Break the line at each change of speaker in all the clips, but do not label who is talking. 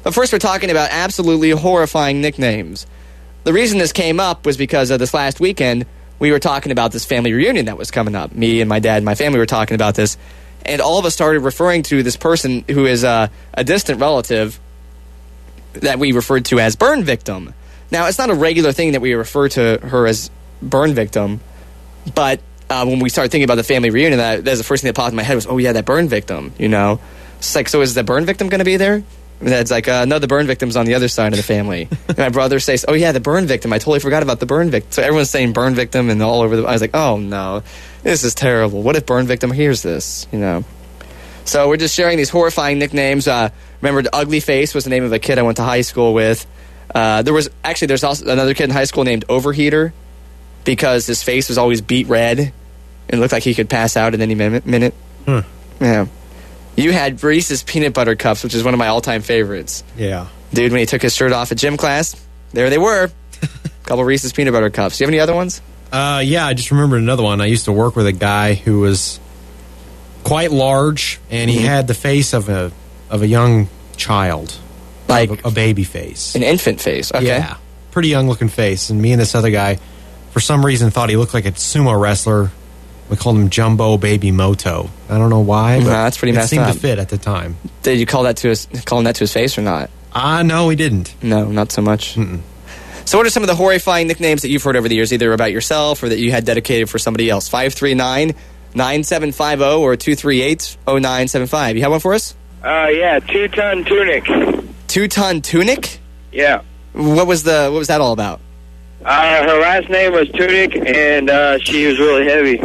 But first, we're talking about absolutely horrifying nicknames. The reason this came up was because of this last weekend, we were talking about this family reunion that was coming up. Me and my dad and my family were talking about this, and all of us started referring to this person who is a distant relative that we referred to as burn victim. Now, it's not a regular thing that we refer to her as burn victim, but when we started thinking about the family reunion, that's the first thing that popped in my head was, oh yeah, that burn victim, you know? It's like, so is the burn victim going to be there? And it's like, no, the burn victim's on the other side of the family. And my brother says, oh yeah, the burn victim. I totally forgot about the burn victim. So everyone's saying burn victim and all over I was like, oh no, this is terrible. What if burn victim hears this, you know? So we're just sharing these horrifying nicknames. Remember, the Ugly Face was the name of a kid I went to high school with. There's also another kid in high school named Overheater because his face was always beet red and looked like he could pass out at any minute. Yeah. You had Reese's Peanut Butter Cups, which is one of my all-time favorites.
Yeah.
Dude, when he took his shirt off at gym class, there they were. A couple Reese's Peanut Butter Cups. Do you have any other ones?
Yeah, I just remembered another one. I used to work with a guy who was quite large, and he had the face of a young child. Like a baby face.
An infant face, okay.
Yeah, pretty young-looking face. And me and this other guy, for some reason, thought he looked like a sumo wrestler. We called him Jumbo Baby Moto. I don't know why, but
that's pretty messed up.
It seemed to fit at the time.
Did you call him that to his face or not?
No, we didn't.
No, not so much.
Mm-mm.
So what are some of the horrifying nicknames that you've heard over the years, either about yourself or that you had dedicated for somebody else? 539-9750 or 238-0975. You have one for us?
Yeah, Two-Ton Tunic.
Two-Ton Tunic?
Yeah.
What was that all about?
Her last name was Tunic, and she was really heavy.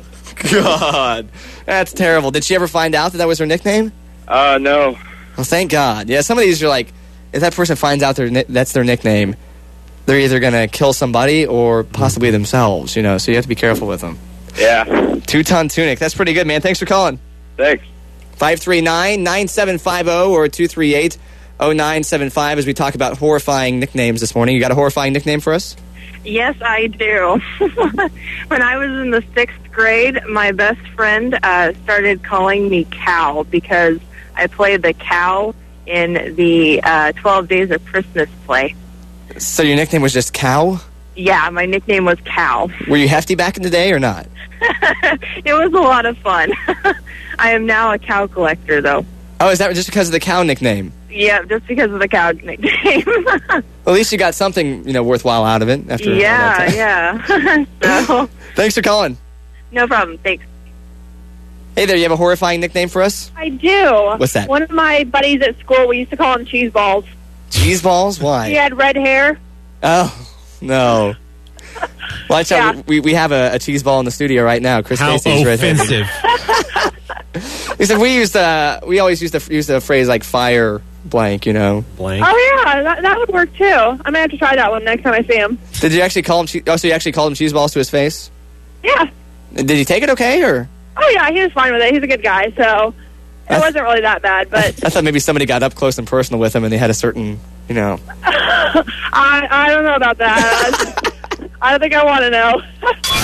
God, that's terrible. Did she ever find out that was her nickname?
No.
Well, thank God. Yeah, some of these are like, if that person finds out that's their nickname, they're either going to kill somebody or possibly themselves, you know, so you have to be careful with them.
Yeah.
Two-Ton Tunic. That's pretty good, man. Thanks for calling.
Thanks.
539-9750 or 238-0975 as we talk about horrifying nicknames this morning. You got a horrifying nickname for us?
Yes, I do. When I was in the 6th grade, my best friend started calling me Cow because I played the cow in the 12 Days of Christmas play.
So your nickname was just Cow?
Yeah, my nickname was Cow.
Were you hefty back in the day or not?
It was a lot of fun. I am now a cow collector, though.
Oh, is that just because of the cow nickname?
Yeah, just because of the cow nickname.
Well, at least you got something, worthwhile out of it. After
yeah. So,
thanks for calling.
No problem. Thanks.
Hey there, you have a horrifying nickname for us?
I do.
What's that?
One of my buddies at school, we used to call him Cheese Balls.
Cheese Balls? Why?
He had red hair.
Oh, no. Watch out. We have a cheese ball in the studio right now. Chris Casey's right here.
How offensive.
He said we always used to use the phrase like fire blank,
Blank.
Oh, yeah, that would work, too. I'm going to have to try that one next time I see him.
Did you actually call him so you actually called him cheese balls to his face?
Yeah.
Did he take it okay, or?
Oh, yeah, he was fine with it. He's a good guy, so it wasn't really that bad, but...
I thought maybe somebody got up close and personal with him and they had a certain,
I don't know about that. I don't think I want to know.